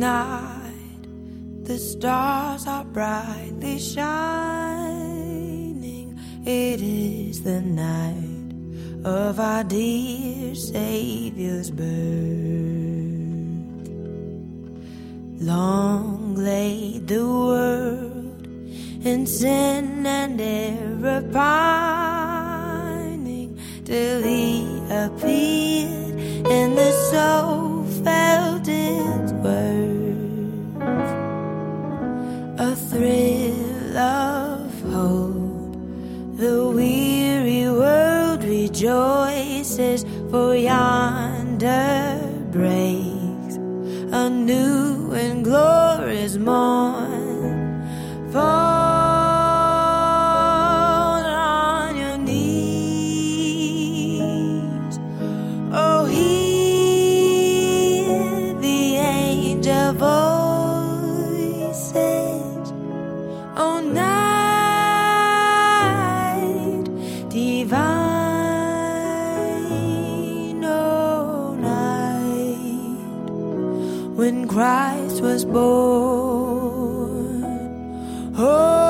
night, the stars are brightly shining. It is the night of our dear Savior's birth. Long lay the world in sin and error pining, till he appeared and the soul felt its worth. A thrill of hope, the weary world rejoices, for yonder breaks a new and glorious morn. Fall on your knees, oh, hear the angel voices, oh, night divine, oh, night when Christ was born. Oh,